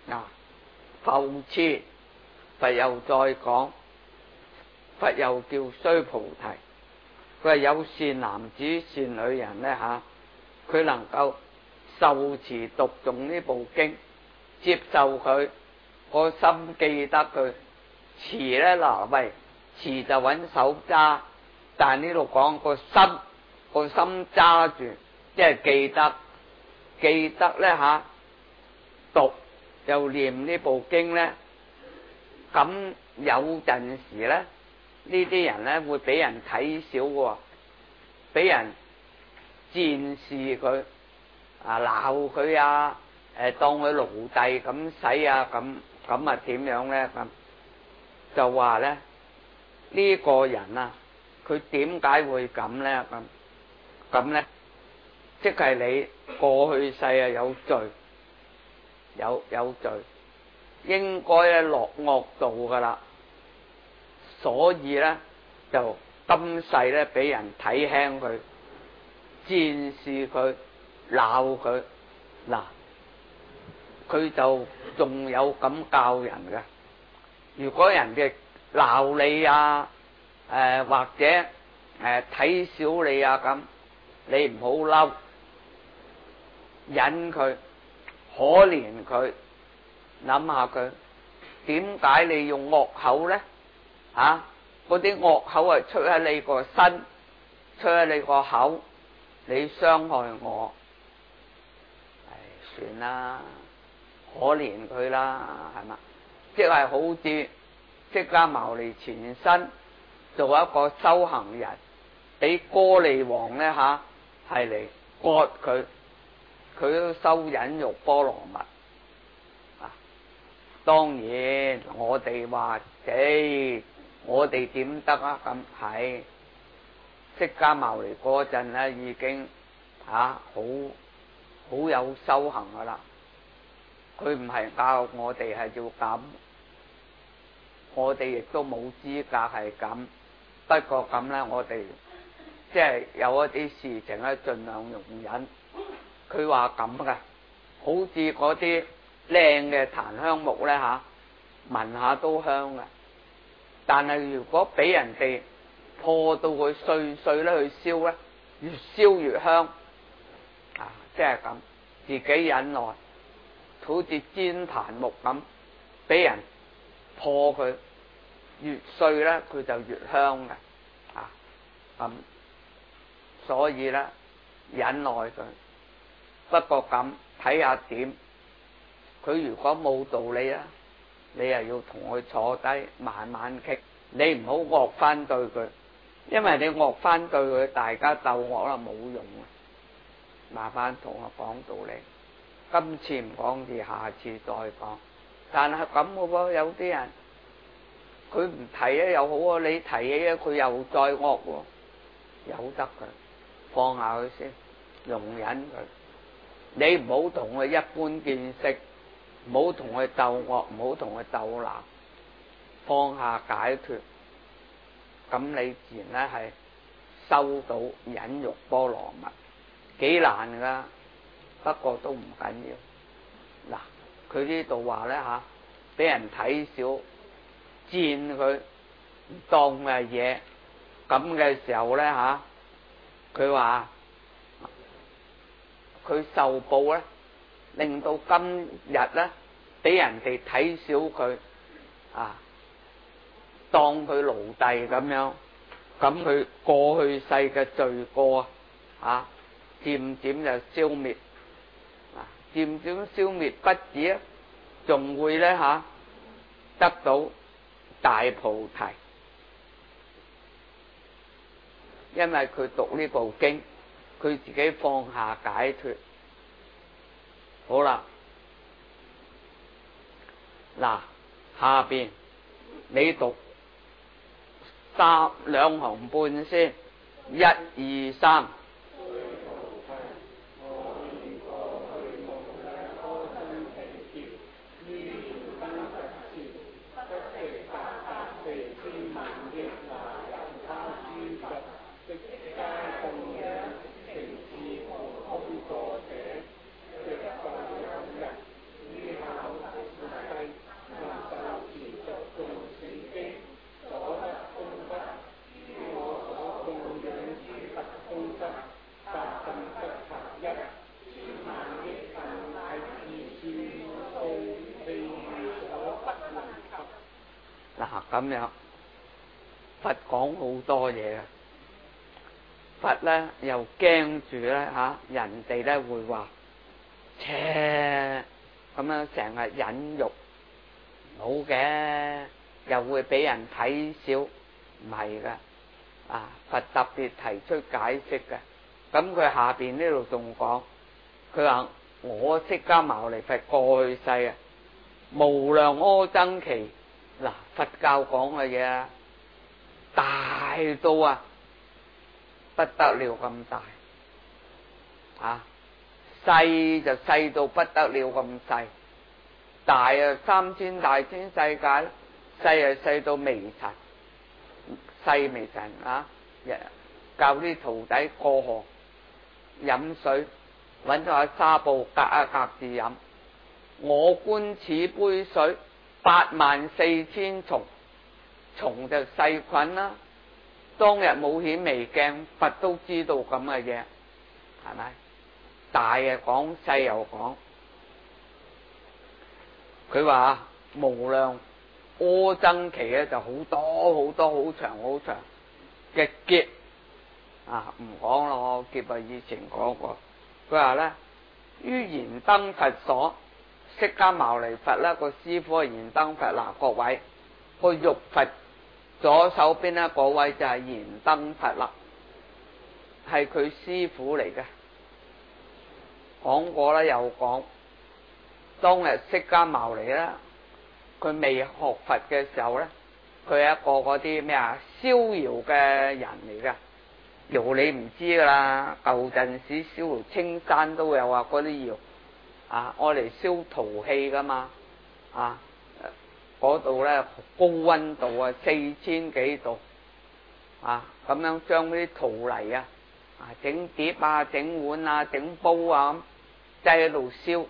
復次，佛又再講，佛又叫須菩提，佢話有善男子善女人呢，佢能夠受持讀誦呢部經，接受佢，個心記得佢。持呢，嗱，喂，持就揾手揸，但係呢度講個心揸住，即係記得呢，讀又念呢部經呢。咁有陣時呢，呢啲人呢會俾人睇小嘅，俾人賤視佢，鬧佢啊，當佢奴隸咁使啊，咁點樣呢？咁就話呢，呢個人啊，佢點解會咁呢？咁呢，即係你過去世啊有罪，有罪，應該咧落惡道噶啦，所以呢，就今世呢俾人睇輕佢，賤視佢，鬧佢。嗱，佢就仲有咁教人嘅。如果人哋鬧你啊，或者睇小你啊咁，你唔好嬲，忍佢，可憐佢，諗下佢點解你用惡口呢？嗰啲惡口係出喺你個身，出喺你個口，你傷害我，算啦，可憐佢啦，係嘛？即係好似釋迦牟尼前身做一個修行人，俾歌利王呢，係嚟割佢，佢都修忍辱波羅蜜。當然我哋話，我哋點得啊？咁係釋迦牟尼嗰陣呢，已經好有修行噶啦。佢唔係教我哋係要咁，我哋亦都冇資格係咁。不過咁呢，我哋即係有一啲事情咧，盡量容忍。佢話咁噶，好似嗰啲靚嘅檀香木呢，聞下都香嘅。但係如果俾人哋破到佢碎碎咧去燒呢，越燒越香。即係咁，自己忍耐。好似煎檀木咁，俾人破佢越碎呢，佢就越香嘅。咁所以呢，忍耐佢。不過咁睇下點，佢如果冇道理啊，你又要同佢坐低慢慢傾。你唔好惡翻對佢，因為你惡翻對佢，大家鬥惡啦冇用啊。麻煩同我講道理。今次唔講住，下次再講。但係咁嘅喎，有啲人佢唔提啊又好啊，你提起啊佢又再惡喎，由得佢，放下佢先，容忍佢。你唔好同佢一般見識，唔好同佢鬥惡，唔好同佢鬥鬧，放下解脫，咁你自然咧係收到忍辱波羅蜜。幾難噶，不過都唔緊要。嗱，佢呢度話呢，俾人睇小，賤佢，當嘅嘢，咁嘅時候呢，佢話佢受報呢，令到今日呢，俾人哋睇小佢，當佢奴隸咁樣，咁佢過去世嘅罪過漸漸就消滅，漸漸消滅不止啊，仲會呢，得到大菩提，因為佢讀呢部經，佢自己放下解脫。好啦，嗱，下邊你讀兩行半先，1、2、3。 咁樣佛講好多嘢啊！佛咧又驚住咧人哋咧會話，切咁樣成日忍辱好嘅，又會俾人睇小，唔係噶佛特別提出解釋嘅。咁佢下邊呢度仲講，佢話我釋迦牟尼佛過去世無量阿僧祇，嗱佛教講嘅嘢大到不得了咁大細就細到不得了咁細，大3000大千世界啦，細細到微塵，細微塵教啲徒弟過河飲水，揾咗個紗布隔一隔住飲。我觀此杯水84000蟲，蟲就細菌啦。當日冇顯微鏡，佛都知道咁嘅嘢，係咪？大嘅講，細又講。佢話無量阿僧祇咧就好多好多好長好長嘅劫唔講咯，劫以前講過。佢話咧於燃燈佛所，釋迦牟尼佛啦個師傅係燃燈佛。嗱，各位個玉佛左手邊咧嗰位就係燃燈佛啦，係佢師傅嚟嘅。講過啦，又講當日釋迦牟尼咧，佢未學佛嘅時候咧，佢係一個嗰啲咩逍遙嘅人嚟噶。窯你唔知噶啦，舊陣時燒爐青山都有嗰啲窯愛嚟燒陶器噶嘛嗰度咧高溫度4000幾度咁樣將啲陶泥整碟整碗整煲咁擠喺度燒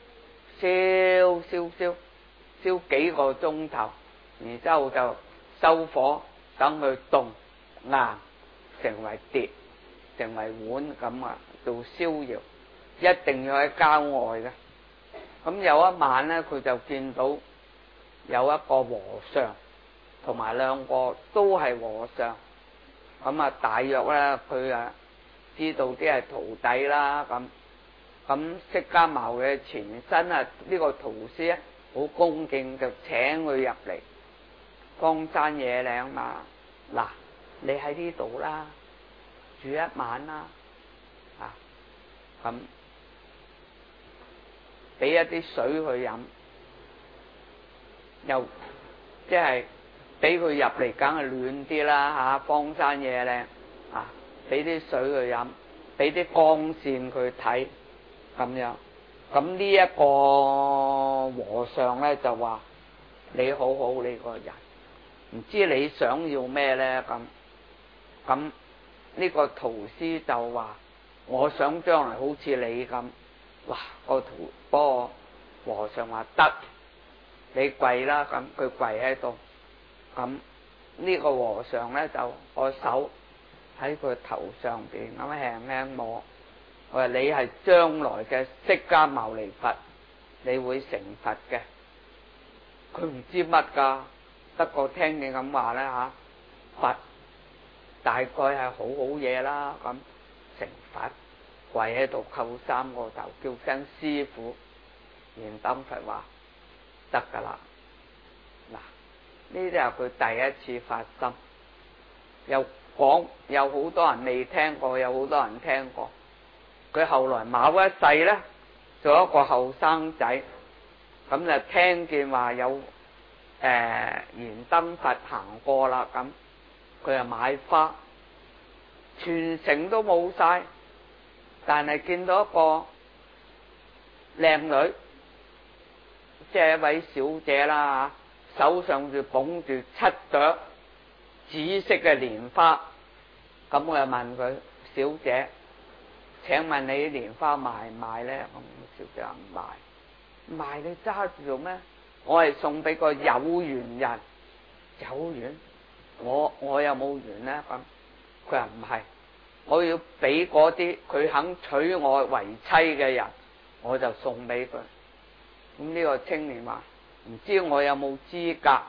幾個鐘頭，然之後就收火，等佢凍硬成為碟成為碗咁做逍遙，一定要喺郊外嘅。咁有一晚咧，佢就見到有一個和尚同埋2個都係和尚，咁大約咧佢知道啲係徒弟啦。咁釋迦牟嘅前身呢個徒師好恭敬，就請佢入嚟荒山野嶺嘛。嗱，你喺呢度啦，住一晚啦咁俾一啲水去飲，又即係俾佢入嚟梗係暖啲啦荒山野嶺俾啲水去飲，俾啲光線佢睇咁樣。咁呢一個和尚咧就話：你好好，你個人唔知你想要咩咧？咁呢個徒師就話：我想將來好似你咁。哇！個和尚話：得，你跪啦。咁佢跪喺度。咁呢個和尚咧就個手喺佢頭上邊咁輕輕摸。我話：你係將來嘅釋迦牟尼佛，你會成佛嘅。佢唔知乜噶，不過聽你咁話咧佛大概係好好嘢啦。咁成佛，跪喺度叩3個頭，叫聲師父。燃燈佛話：得噶啦。嗱，呢啲係佢第一次發心，又講有好多人未聽過，有好多人聽過。佢後來某一世咧，做一個後生仔，咁就聽見話有燃燈佛行過啦。咁佢就買花，全城都冇晒，但係見到一個靚女，即係一位小姐啦，手上就捧住7朵紫色嘅蓮花。咁我就問佢：小姐，請問你啲蓮花賣唔賣咧？咁小姐話唔賣。唔賣你揸住做咩？我係送俾個有緣人。有緣？我有冇緣咧？咁佢話唔係，我要俾嗰啲佢肯娶我為妻嘅人，我就送俾佢。咁呢個青年話：唔知我有冇資格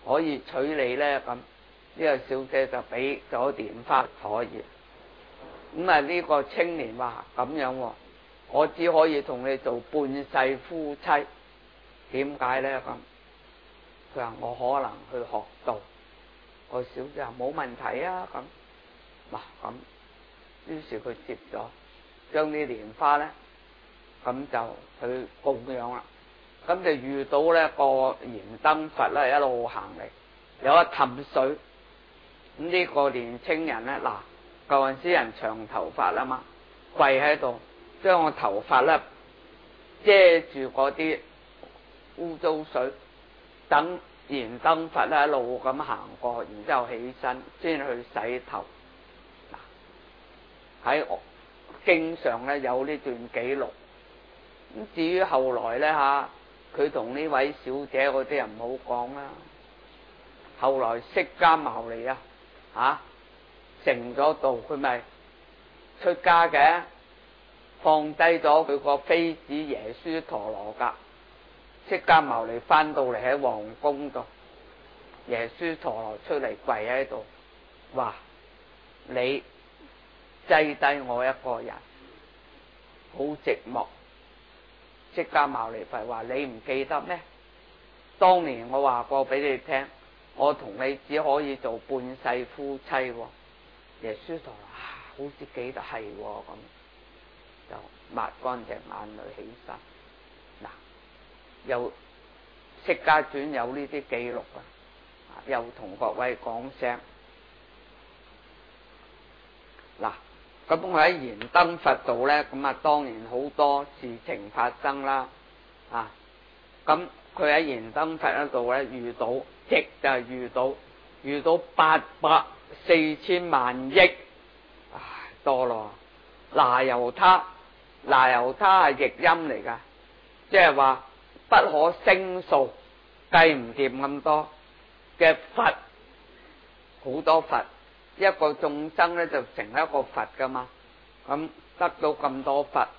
可以娶你咧？咁呢個小姐就俾咗蓮花可以。咁啊呢個青年話咁樣，我只可以同你做半世夫妻。點解咧？咁佢話我可能去學道。個小姐話冇問題啊。咁嗱咁，於是佢接咗，將啲蓮花咧，咁就去供養啦。咁就遇到咧個燃燈佛咧，一路行嚟，有一氹水。咁呢個年青人咧，嗱，舊陣時人長頭髮啊嘛，跪喺度，將個頭髮咧遮住嗰啲污糟水，等燃燈佛咧一路咁行過，然之後起身先去洗頭。嗱，喺經上咧有呢段記錄。咁至於後來咧吓，佢同呢位小姐嗰啲人唔好講啦。後來釋迦牟尼成咗道，佢咪出家嘅，放低咗佢個妃子耶輸陀羅噶。釋迦牟尼翻到嚟喺皇宮度，耶輸陀羅出嚟跪喺度，話你擠低我一個人，好寂寞。釋迦牟尼佛話：你唔記得咩？當年我話過俾你聽，我同你只可以做半世夫妻。耶輸陀羅好似記得係咁，就抹乾淨眼淚起身。嗱，又釋迦傳有呢啲記錄啊，又同各位講聲。嗱，咁我喺燃燈佛度咧，咁啊當然好多事情發生啦。咁佢喺燃燈佛嗰度咧遇到，即就係遇到800-4000萬億，多咯。那由他係譯音嚟噶，即係話不可勝數，計唔掂咁多嘅佛，好多佛。一個眾生咧就成一個佛噶嘛，咁得到咁多佛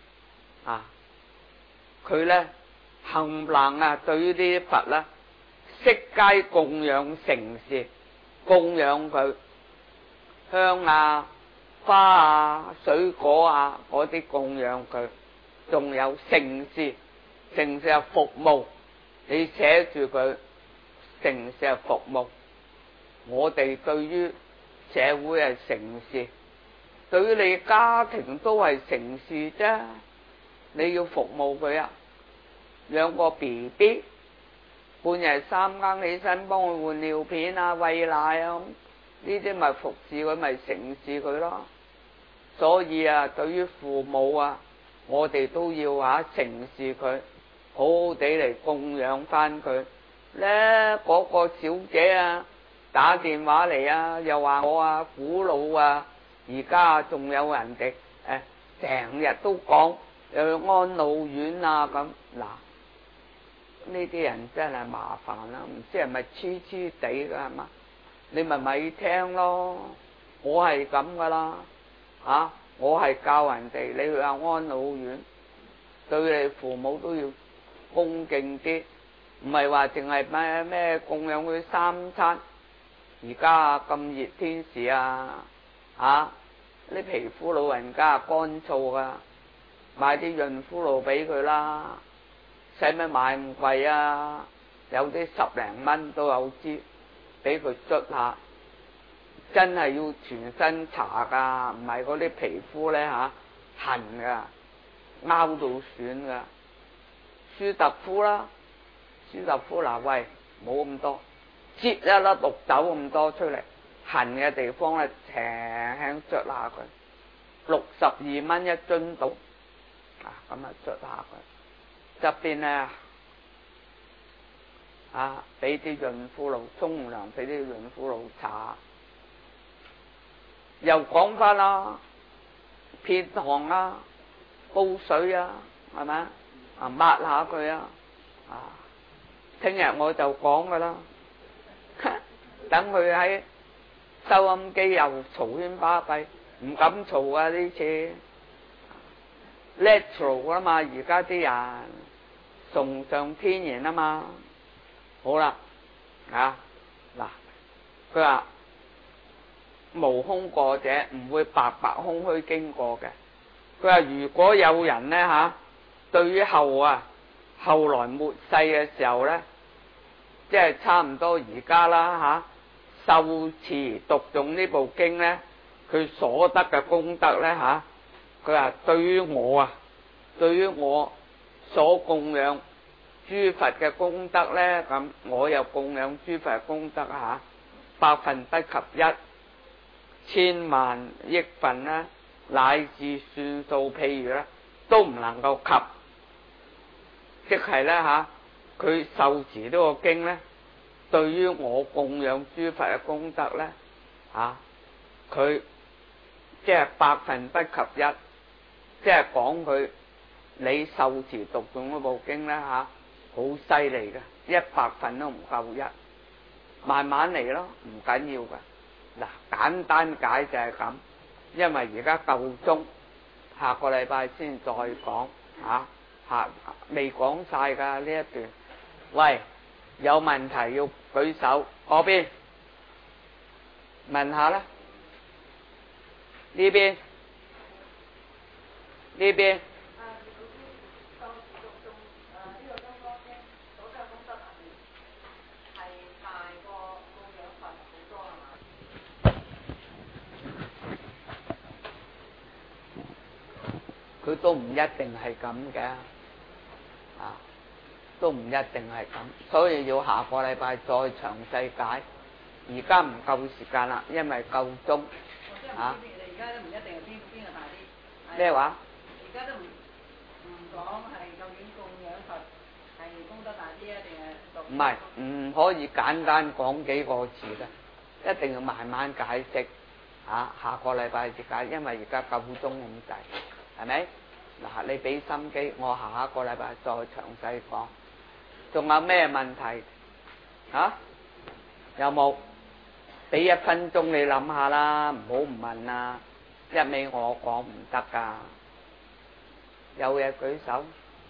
佢咧冚唪唥對於呢啲佛咧悉皆供養承事，供養佢香啊、花啊、水果啊嗰啲供養佢，仲有承事係服務，你寫住佢承事係服務。我哋對於社會係承事，對於你家庭都係承事啫。你要服務佢啊，養個 BB， 半夜3更起身幫佢換尿片啊、餵奶啊，呢啲咪服侍佢，咪承事佢咯。所以對於父母我哋都要承事佢，好好地嚟供養翻佢咧。嗰個小姐打電話嚟又話我古老而家仲有人哋成日都講又去安老院咁。嗱，呢啲人真係麻煩啦，唔知係咪痴痴地噶係嘛？你咪聽咯，我係咁噶啦我係教人哋你去安老院，對你父母都要恭敬啲，唔係話淨係咩供養佢3餐。而家咁熱天時啲皮膚老人家乾燥噶，買啲潤膚露俾佢啦，使乜買咁貴有啲10零蚊都有支，俾佢捽下，真係要全身搽噶，唔係嗰啲皮膚咧痕噶，拗到損噶。舒特膚啦，喂，冇咁多。擠一粒綠豆咁多出嚟，痕嘅地方咧輕輕捽下佢，62蚊一樽到咁捽下佢。側邊咧俾啲潤膚露，沖涼俾啲潤膚露搽。又講翻啦，片糖煲水係咪抹下佢聽日我就講噶啦。等佢喺收音機又嘈喧巴閉，唔敢嘈呢次 natural 嘛，而家啲人崇尚天然嘛。好啦， 啊嗱，佢話無空過者唔會白白空虛經過嘅。佢話如果有人呢，對於後來末世嘅時候呢，即係差唔多而家啦受持讀誦呢部經呢，佢所得嘅功德呢，佢話對於我所供養諸佛嘅功德呢，咁我又供養諸佛嘅功德百分不及一，千萬億分啦，乃至算數譬如咧，都唔能夠及。即係咧佢受持呢個經咧，對於我供養諸佛嘅功德咧，佢即係百分不及一，即係講佢你受持讀誦嗰部經咧好犀利嘅，100分都唔夠一，慢慢嚟咯，唔緊要噶。嗱，簡單解就係咁，因為而家夠鐘，下個禮拜先再講未講晒噶呢一段。喂，有問題要舉手，嗰邊問下啦，呢邊佢都唔一定係咁嘅，都唔一定係咁，所以要下個禮拜再詳細解。而家唔夠時間啦，因為夠鐘。 而家都唔一定係邊個大啲。 咩話？ 而家都唔講係究竟供養佛係功德大啲啊，定係唔係，唔可以簡單講幾個字嘅，一定要慢慢解釋。下個禮拜至解，因為而家夠鐘咁滯，係咪？嗱，你俾心機，我下一個禮拜再詳細講。仲有咩問題？有冇？俾1分鐘你諗下啦，唔好唔問啦，一味我講唔得噶。有嘢舉手。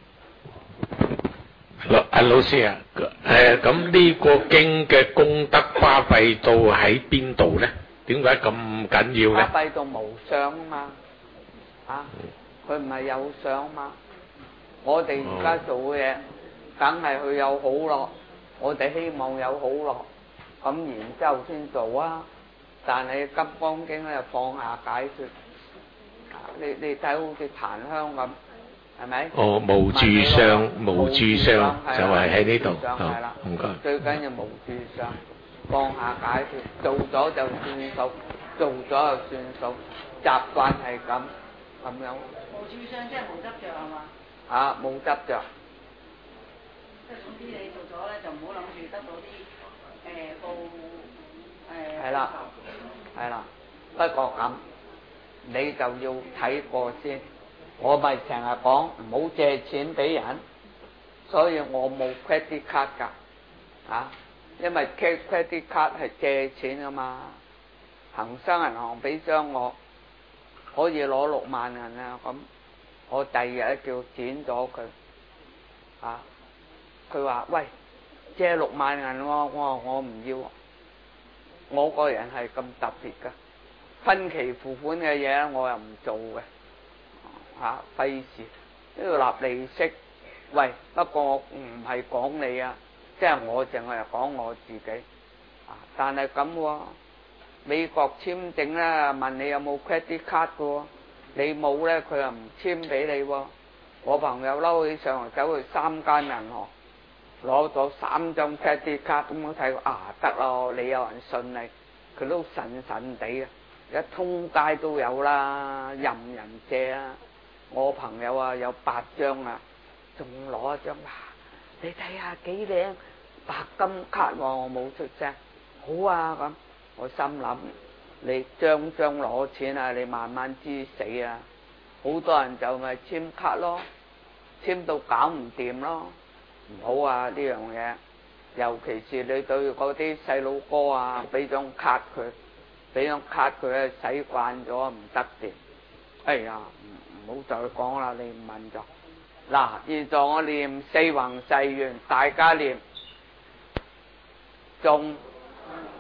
老師啊，咁呢個經嘅功德巴閉到喺邊度咧？點解咁緊要咧？ 巴閉到無相啊嘛，佢唔係有相嘛。我哋而家做嘅嘢，梗係佢有好樂，我哋希望有好樂，咁然之後先做啊。但係《金剛經》咧放下解說，你睇好似檀香咁，係咪？ 無住相，無住相就係喺呢度。 係啦， 唔該。 最緊要無住相，放下解說，做咗就算數，做咗就算數，習慣係咁樣。 無住相即係無執着係嘛？ 冇執着。 即係總之你做咗咧，就唔好諗住得到啲係啦，不過咁你就要睇過先。我咪成日講唔好借錢俾人，所以我冇 credit card 㗎，因為 credit card 係借錢㗎嘛。恒生銀行俾張我，可以攞6萬銀啊，咁我第二日叫剪咗佢，佢話喂，借6萬銀喎，我話我唔要，我個人係咁特別㗎，分期付款嘅嘢我又唔做嘅。費事都要立利息。喂，不過我唔係講你啊，即係我淨係講我自己。但係咁喎，美國簽證咧問你有冇 credit card 嘅喎，你冇咧佢又唔簽俾你喎。我朋友嬲起上嚟，走去3間銀行攞咗3張 credit card，咁我睇得咯，你有人信你，佢都神神地啊，一通街都有啦，任人借啊。我朋友有8張啊，仲攞一張，你睇下幾靚白金卡喎，我冇出聲，好啊咁，我心諗你張攞錢啊，你慢慢知死啊，好多人就咪簽卡咯，簽到搞唔掂咯，唔好啊呢樣嘢，尤其是你對嗰啲細佬哥啊，俾張卡佢使慣咗唔得掂，哎呀唔好再講啦，你唔問咗。嗱，現在我念4弘誓願，大家念。 眾